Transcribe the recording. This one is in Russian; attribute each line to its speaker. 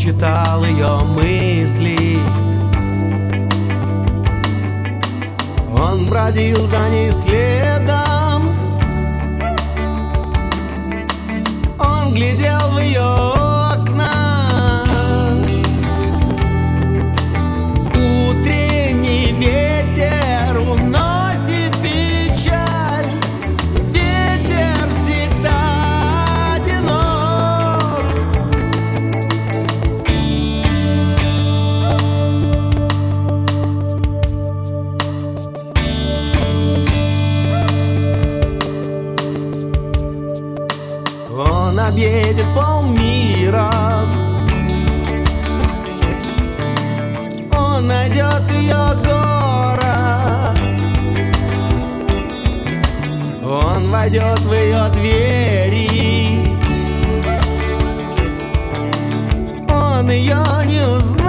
Speaker 1: читал ее мысли. Он бродил за ней следом, он глядел в ее окна. Утренний ветер уносит печаль, ветер всегда одинок. Он объедет полмира, он найдет ее город, он войдет в ее двери, он ее не узнает.